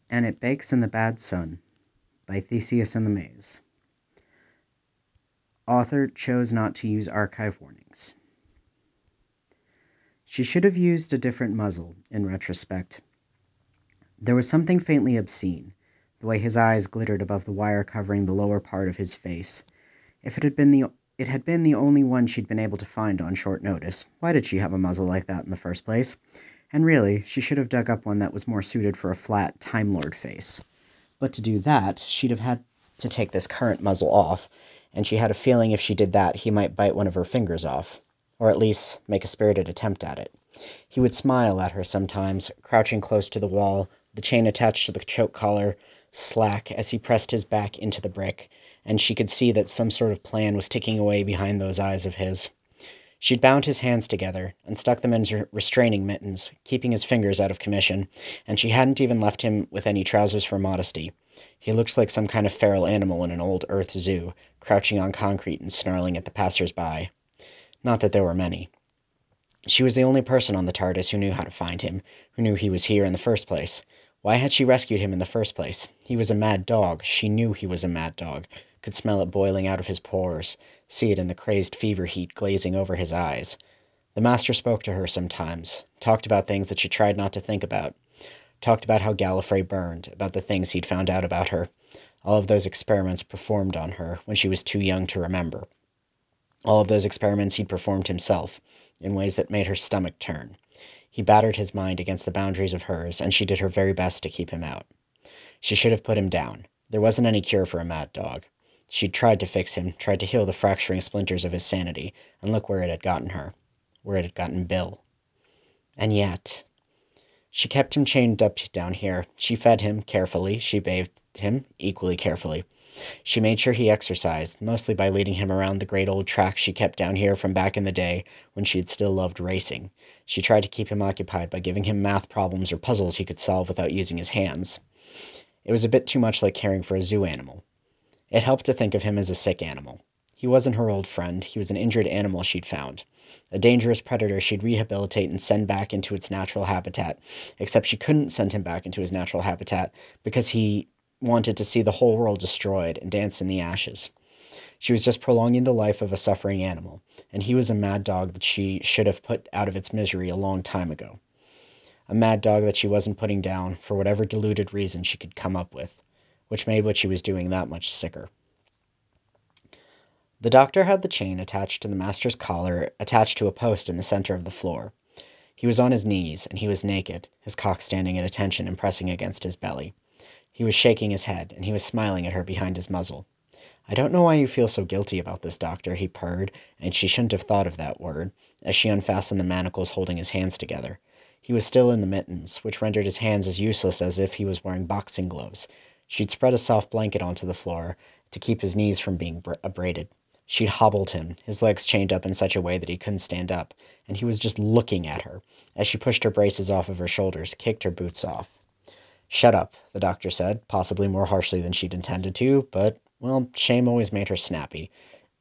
And It Bakes in the Bad Sun by Theseus and the Maze. Author chose not to use archive warnings. She should have used a different muzzle, in retrospect. There was something faintly obscene, the way his eyes glittered above the wire covering the lower part of his face. If it had been the only one she'd been able to find on short notice, why did she have a muzzle like that in the first place? And really, she should have dug up one that was more suited for a flat Time Lord face. But to do that, she'd have had to take this current muzzle off, and she had a feeling if she did that, he might bite one of her fingers off, or at least make a spirited attempt at it. He would smile at her sometimes, crouching close to the wall, the chain attached to the choke collar slack as he pressed his back into the brick, and she could see that some sort of plan was ticking away behind those eyes of his. She'd bound his hands together and stuck them in restraining mittens, keeping his fingers out of commission, and she hadn't even left him with any trousers for modesty. He looked like some kind of feral animal in an old Earth zoo, crouching on concrete and snarling at the passers-by. Not that there were many. She was the only person on the TARDIS who knew how to find him, who knew he was here in the first place. Why had she rescued him in the first place? He was a mad dog. She knew he was a mad dog, could smell it boiling out of his pores, see it in the crazed fever heat glazing over his eyes. The Master spoke to her sometimes, talked about things that she tried not to think about, talked about how Gallifrey burned, about the things he'd found out about her, all of those experiments performed on her when she was too young to remember. All of those experiments he'd performed himself, in ways that made her stomach turn. He battered his mind against the boundaries of hers, and she did her very best to keep him out. She should have put him down. There wasn't any cure for a mad dog. She'd tried to fix him, tried to heal the fracturing splinters of his sanity, and look where it had gotten her. Where it had gotten Bill. And yet... She kept him chained up down here. She fed him carefully. She bathed him equally carefully. She made sure he exercised, mostly by leading him around the great old track she kept down here from back in the day when she had still loved racing. She tried to keep him occupied by giving him math problems or puzzles he could solve without using his hands. It was a bit too much like caring for a zoo animal. It helped to think of him as a sick animal. He wasn't her old friend. He was an injured animal she'd found. A dangerous predator she'd rehabilitate and send back into its natural habitat, except she couldn't send him back into his natural habitat because he wanted to see the whole world destroyed and dance in the ashes. She was just prolonging the life of a suffering animal, and he was a mad dog that she should have put out of its misery a long time ago. A mad dog that she wasn't putting down for whatever deluded reason she could come up with, which made what she was doing that much sicker. The doctor had the chain attached to the Master's collar, attached to a post in the center of the floor. He was on his knees, and he was naked, his cock standing at attention and pressing against his belly. He was shaking his head, and he was smiling at her behind his muzzle. "I don't know why you feel so guilty about this, Doctor," he purred, and she shouldn't have thought of that word, as she unfastened the manacles holding his hands together. He was still in the mittens, which rendered his hands as useless as if he was wearing boxing gloves. She'd spread a soft blanket onto the floor to keep his knees from being abraded. She'd hobbled him, his legs chained up in such a way that he couldn't stand up, and he was just looking at her, as she pushed her braces off of her shoulders, kicked her boots off. "Shut up," the doctor said, possibly more harshly than she'd intended to, but, well, shame always made her snappy,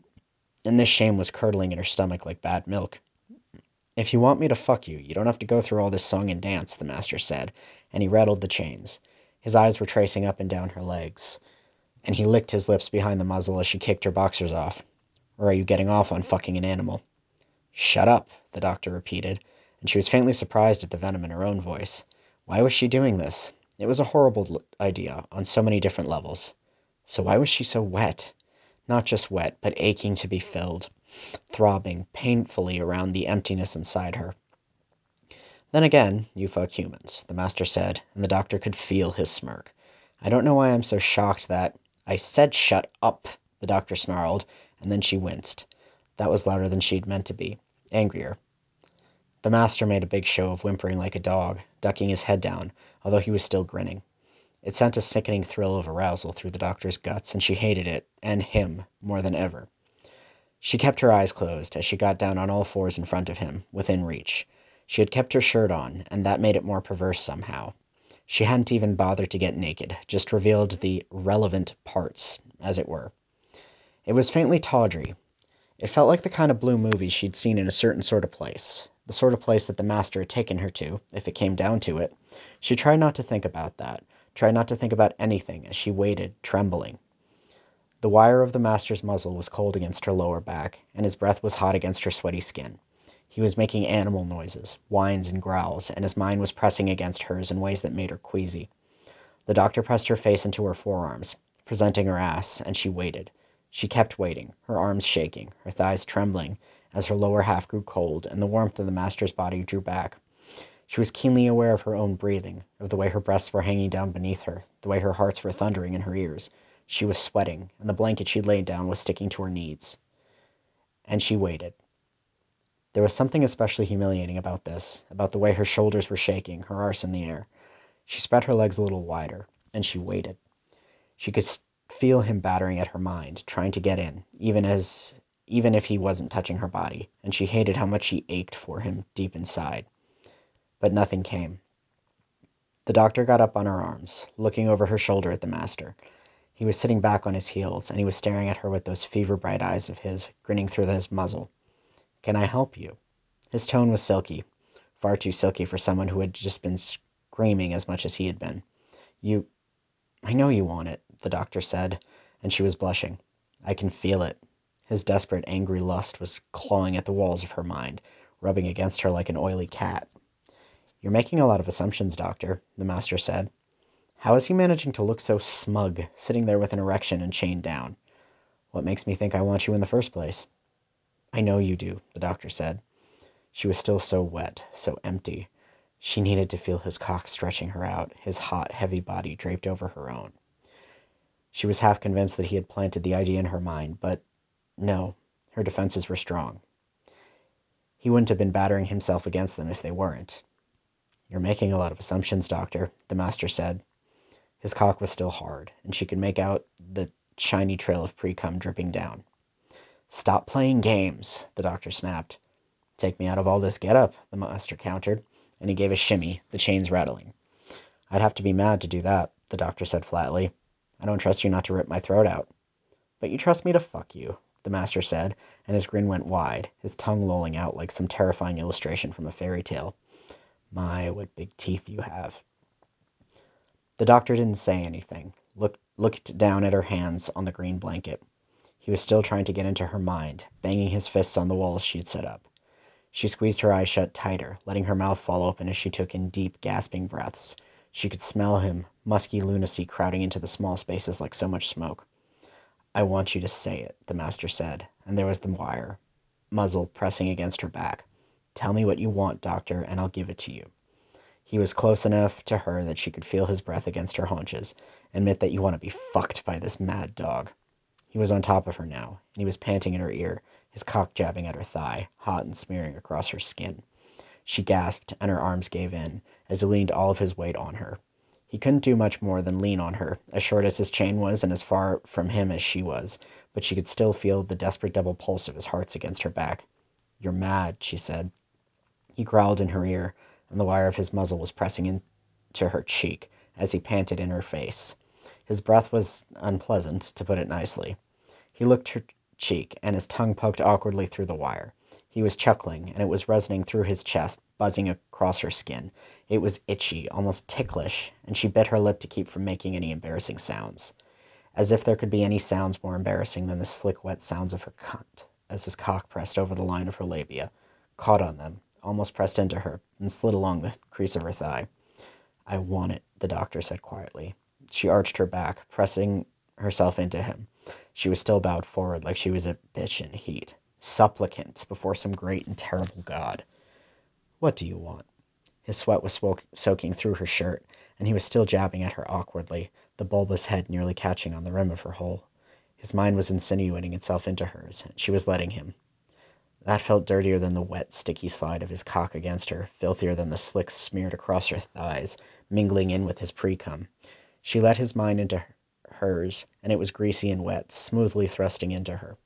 and this shame was curdling in her stomach like bad milk. "If you want me to fuck you, you don't have to go through all this song and dance," the Master said, and he rattled the chains. His eyes were tracing up and down her legs, and he licked his lips behind the muzzle as she kicked her boxers off. "Or are you getting off on fucking an animal?" "Shut up," the doctor repeated, and she was faintly surprised at the venom in her own voice. Why was she doing this? It was a horrible idea, on so many different levels. So why was she so wet? Not just wet, but aching to be filled, throbbing painfully around the emptiness inside her. "Then again, you fuck humans," the Master said, and the doctor could feel his smirk. "I don't know why I'm so shocked that—" "I said shut up," the doctor snarled, and then she winced. That was louder than she'd meant to be. Angrier. The Master made a big show of whimpering like a dog, ducking his head down, although he was still grinning. It sent a sickening thrill of arousal through the doctor's guts, and she hated it, and him, more than ever. She kept her eyes closed as she got down on all fours in front of him, within reach. She had kept her shirt on, and that made it more perverse somehow. She hadn't even bothered to get naked, just revealed the relevant parts, as it were. It was faintly tawdry. It felt like the kind of blue movie she'd seen in a certain sort of place. The sort of place that the Master had taken her to, if it came down to it. She tried not to think about that, tried not to think about anything as she waited, trembling. The wire of the master's muzzle was cold against her lower back, and his breath was hot against her sweaty skin. He was making animal noises, whines and growls, and his mind was pressing against hers in ways that made her queasy. The doctor pressed her face into her forearms, presenting her ass, and she waited. She kept waiting, her arms shaking, her thighs trembling, as her lower half grew cold, and the warmth of the master's body drew back. She was keenly aware of her own breathing, of the way her breasts were hanging down beneath her, the way her hearts were thundering in her ears. She was sweating, and the blanket she'd laid down was sticking to her knees. And she waited. There was something especially humiliating about this, about the way her shoulders were shaking, her arse in the air. She spread her legs a little wider, and she waited. She could feel him battering at her mind, trying to get in, even if he wasn't touching her body, and she hated how much she ached for him deep inside. But nothing came. The doctor got up on her arms, looking over her shoulder at the master. He was sitting back on his heels, and he was staring at her with those fever-bright eyes of his, grinning through his muzzle. "Can I help you?" His tone was silky, far too silky for someone who had just been screaming as much as he had been. I know you want it," the doctor said, and she was blushing. "I can feel it." His desperate, angry lust was clawing at the walls of her mind, rubbing against her like an oily cat. "You're making a lot of assumptions, doctor," the master said. "How is he managing to look so smug, sitting there with an erection and chained down? What makes me think I want you in the first place?" "I know you do," the doctor said. She was still so wet, so empty. She needed to feel his cock stretching her out, his hot, heavy body draped over her own. She was half convinced that he had planted the idea in her mind, but no, her defenses were strong. He wouldn't have been battering himself against them if they weren't. "You're making a lot of assumptions, doctor," the master said. His cock was still hard, and she could make out the shiny trail of pre-cum dripping down. "Stop playing games," the doctor snapped. "Take me out of all this get-up," the master countered, and he gave a shimmy, the chains rattling. "I'd have to be mad to do that," the doctor said flatly. "I don't trust you not to rip my throat out." "But you trust me to fuck you," the master said, and his grin went wide, his tongue lolling out like some terrifying illustration from a fairy tale. "My, what big teeth you have." The doctor didn't say anything, looked down at her hands on the green blanket. He was still trying to get into her mind, banging his fists on the walls she had set up. She squeezed her eyes shut tighter, letting her mouth fall open as she took in deep, gasping breaths. She could smell him, musky lunacy crowding into the small spaces like so much smoke. "I want you to say it," the master said, and there was the wire, muzzle pressing against her back. "Tell me what you want, doctor, and I'll give it to you." He was close enough to her that she could feel his breath against her haunches. "Admit that you want to be fucked by this mad dog." He was on top of her now, and he was panting in her ear, his cock jabbing at her thigh, hot and smearing across her skin. She gasped, and her arms gave in, as he leaned all of his weight on her. He couldn't do much more than lean on her, as short as his chain was and as far from him as she was, but she could still feel the desperate double pulse of his heart against her back. "You're mad," she said. He growled in her ear, and the wire of his muzzle was pressing into her cheek as he panted in her face. His breath was unpleasant, to put it nicely. He licked her cheek, and his tongue poked awkwardly through the wire. He was chuckling, and it was resonating through his chest, buzzing across her skin. It was itchy, almost ticklish, and she bit her lip to keep from making any embarrassing sounds. As if there could be any sounds more embarrassing than the slick, wet sounds of her cunt, as his cock pressed over the line of her labia, caught on them, almost pressed into her, and slid along the crease of her thigh. "I want it," the doctor said quietly. She arched her back, pressing herself into him. She was still bowed forward like she was a bitch in heat, supplicant before some great and terrible god. "What do you want?" His sweat was soaking through her shirt, and he was still jabbing at her awkwardly, the bulbous head nearly catching on the rim of her hole. His mind was insinuating itself into hers, and she was letting him. That felt dirtier than the wet, sticky slide of his cock against her, filthier than the slicks smeared across her thighs, mingling in with his pre-cum. She let his mind into hers, and it was greasy and wet, smoothly thrusting into her.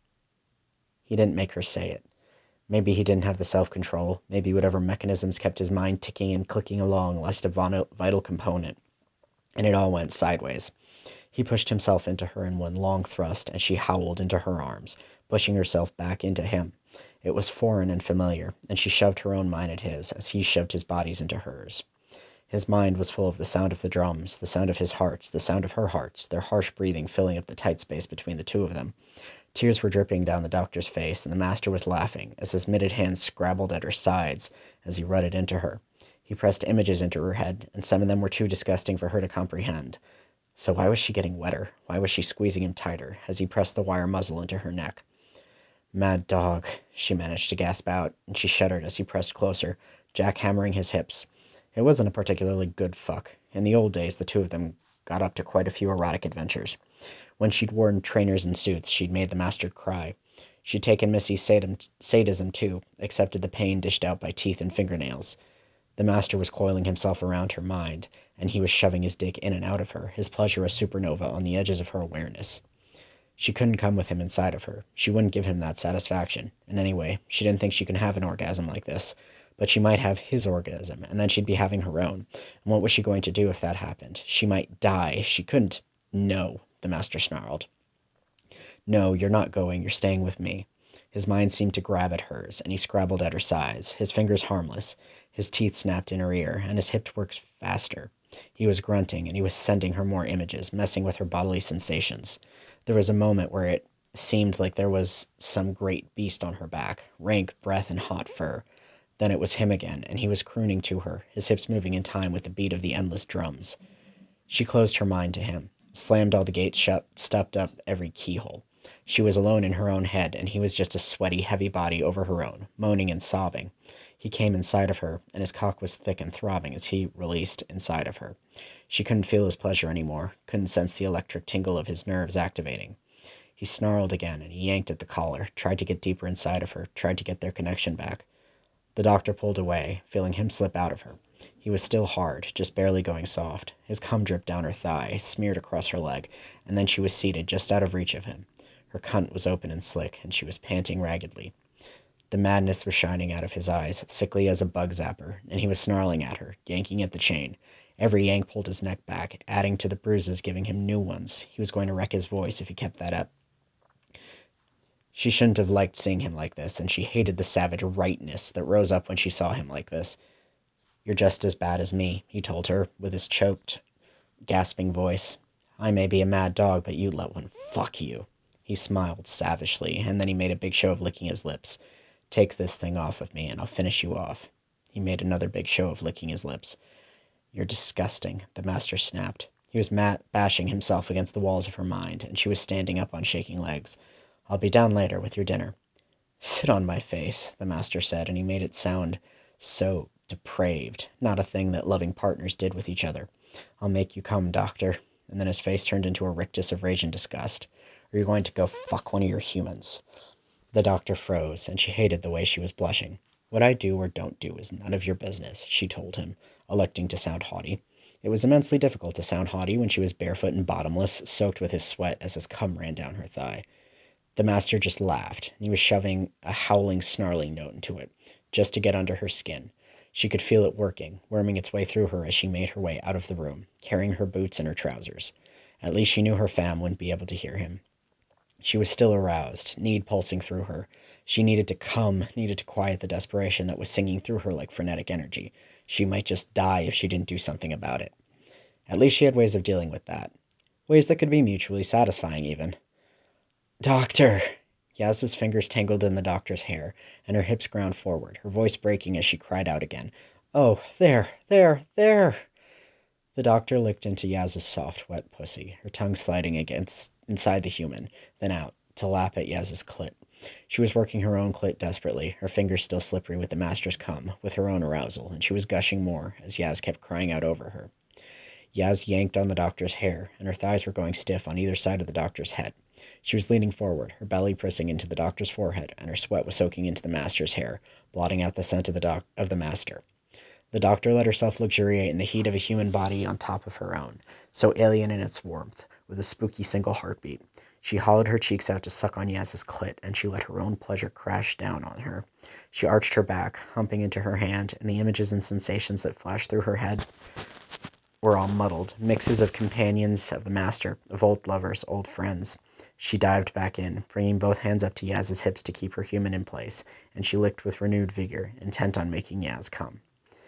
He didn't make her say it. Maybe he didn't have the self-control, maybe whatever mechanisms kept his mind ticking and clicking along lost a vital component, and it all went sideways. He pushed himself into her in one long thrust, and she howled into her arms, pushing herself back into him. It was foreign and familiar, and she shoved her own mind at his as he shoved his bodies into hers. His mind was full of the sound of the drums, the sound of his hearts, the sound of her hearts, their harsh breathing filling up the tight space between the two of them. Tears were dripping down the doctor's face, and the master was laughing as his mitted hands scrabbled at her sides as he rutted into her. He pressed images into her head, and some of them were too disgusting for her to comprehend. So why was she getting wetter? Why was she squeezing him tighter as he pressed the wire muzzle into her neck? Mad dog, she managed to gasp out, and she shuddered as he pressed closer, jackhammering his hips. It wasn't a particularly good fuck. In the old days, the two of them got up to quite a few erotic adventures. When she'd worn trainers and suits, she'd made the master cry. She'd taken Missy's sadism too, accepted the pain dished out by teeth and fingernails. The master was coiling himself around her mind, and he was shoving his dick in and out of her, his pleasure a supernova on the edges of her awareness. She couldn't come with him inside of her. She wouldn't give him that satisfaction. And anyway, she didn't think she could have an orgasm like this. But she might have his orgasm, and then she'd be having her own. And what was she going to do if that happened? She might die. She couldn't. No, the master snarled. No, you're not going. You're staying with me. His mind seemed to grab at hers, and he scrabbled at her sides, his fingers harmless. His teeth snapped in her ear, and his hips worked faster. He was grunting, and he was sending her more images, messing with her bodily sensations. There was a moment where it seemed like there was some great beast on her back, rank breath and hot fur. Then it was him again, and he was crooning to her, his hips moving in time with the beat of the endless drums. She closed her mind to him, slammed all the gates shut, stopped up every keyhole. She was alone in her own head, and he was just a sweaty, heavy body over her own, moaning and sobbing. He came inside of her, and his cock was thick and throbbing as he released inside of her. She couldn't feel his pleasure anymore, couldn't sense the electric tingle of his nerves activating. He snarled again, and he yanked at the collar, tried to get deeper inside of her, tried to get their connection back. The doctor pulled away, feeling him slip out of her. He was still hard, just barely going soft. His cum dripped down her thigh, smeared across her leg, and then she was seated just out of reach of him. Her cunt was open and slick, and she was panting raggedly. The madness was shining out of his eyes, sickly as a bug zapper, and he was snarling at her, yanking at the chain. Every yank pulled his neck back, adding to the bruises, giving him new ones. He was going to wreck his voice if he kept that up. She shouldn't have liked seeing him like this, and she hated the savage rightness that rose up when she saw him like this. You're just as bad as me, he told her, with his choked, gasping voice. I may be a mad dog, but you'd let one fuck you. He smiled savagely, and then he made a big show of licking his lips. Take this thing off of me, and I'll finish you off. He made another big show of licking his lips. You're disgusting, the master snapped. He was bashing himself against the walls of her mind, and she was standing up on shaking legs. I'll be down later with your dinner. Sit on my face, the master said, and he made it sound so depraved, not a thing that loving partners did with each other. I'll make you come, doctor. And then his face turned into a rictus of rage and disgust. Or you're going to go fuck one of your humans. The doctor froze, and she hated the way she was blushing. What I do or don't do is none of your business, she told him, electing to sound haughty. It was immensely difficult to sound haughty when she was barefoot and bottomless, soaked with his sweat as his cum ran down her thigh. The master just laughed, and he was shoving a howling, snarling note into it, just to get under her skin. She could feel it working, worming its way through her as she made her way out of the room, carrying her boots and her trousers. At least she knew her fam wouldn't be able to hear him. She was still aroused, need pulsing through her. She needed to come, needed to quiet the desperation that was singing through her like frenetic energy. She might just die if she didn't do something about it. At least she had ways of dealing with that. Ways that could be mutually satisfying, even. Doctor! Yaz's fingers tangled in the doctor's hair, and her hips ground forward, her voice breaking as she cried out again. Oh, there! The doctor licked into Yaz's soft, wet pussy, her tongue sliding inside the human, then out, to lap at Yaz's clit. She was working her own clit desperately, her fingers still slippery with the master's cum, with her own arousal, and she was gushing more as Yaz kept crying out over her. Yaz yanked on the doctor's hair, and her thighs were going stiff on either side of the doctor's head. She was leaning forward, her belly pressing into the doctor's forehead, and her sweat was soaking into the master's hair, blotting out the scent of the master. The doctor let herself luxuriate in the heat of a human body on top of her own, so alien in its warmth, with a spooky single heartbeat. She hollowed her cheeks out to suck on Yaz's clit, and she let her own pleasure crash down on her. She arched her back, humping into her hand, and the images and sensations that flashed through her head were all muddled, mixes of companions of the master, of old lovers, old friends. She dived back in, bringing both hands up to Yaz's hips to keep her human in place, and she licked with renewed vigor, intent on making Yaz come.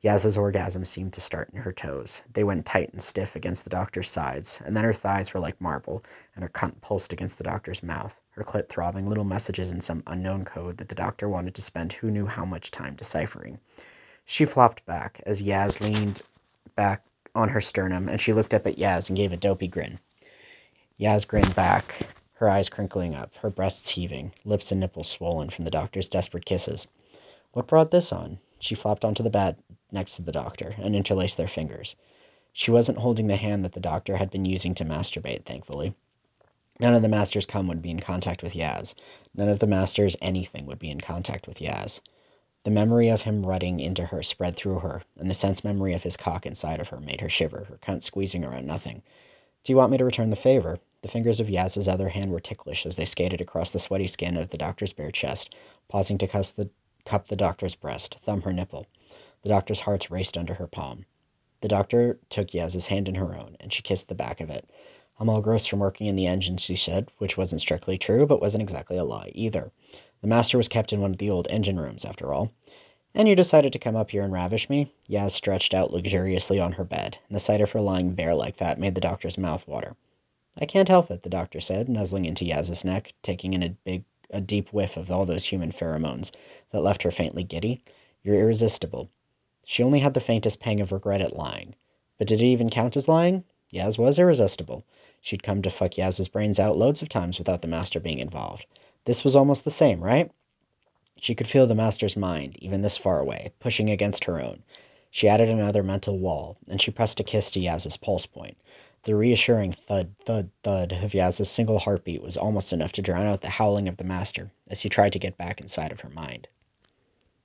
Yaz's orgasm seemed to start in her toes. They went tight and stiff against the doctor's sides, and then her thighs were like marble, and her cunt pulsed against the doctor's mouth, her clit throbbing little messages in some unknown code that the doctor wanted to spend who knew how much time deciphering. She flopped back as Yaz leaned back on her sternum, and she looked up at Yaz and gave a dopey grin. Yaz grinned back, her eyes crinkling up, her breasts heaving, lips and nipples swollen from the doctor's desperate kisses. What brought this on? She flopped onto the bed next to the doctor and interlaced their fingers. She wasn't holding the hand that the doctor had been using to masturbate, thankfully. None of the master's cum would be in contact with Yaz. None of the master's anything would be in contact with Yaz. The memory of him rutting into her spread through her, and the sense memory of his cock inside of her made her shiver, her cunt squeezing around nothing. Do you want me to return the favor? The fingers of Yaz's other hand were ticklish as they skated across the sweaty skin of the doctor's bare chest, pausing to cup the doctor's breast, thumb her nipple. The doctor's heart raced under her palm. The doctor took Yaz's hand in her own, and she kissed the back of it. I'm all gross from working in the engine, she said, which wasn't strictly true, but wasn't exactly a lie either. The master was kept in one of the old engine rooms, after all. And you decided to come up here and ravish me? Yaz stretched out luxuriously on her bed, and the sight of her lying bare like that made the doctor's mouth water. I can't help it, the doctor said, nuzzling into Yaz's neck, taking in a deep whiff of all those human pheromones that left her faintly giddy. You're irresistible. She only had the faintest pang of regret at lying. But did it even count as lying? Yaz was irresistible. She'd come to fuck Yaz's brains out loads of times without the master being involved. This was almost the same, right? She could feel the master's mind, even this far away, pushing against her own. She added another mental wall, and she pressed a kiss to Yaz's pulse point. The reassuring thud, thud, thud of Yaz's single heartbeat was almost enough to drown out the howling of the master as he tried to get back inside of her mind.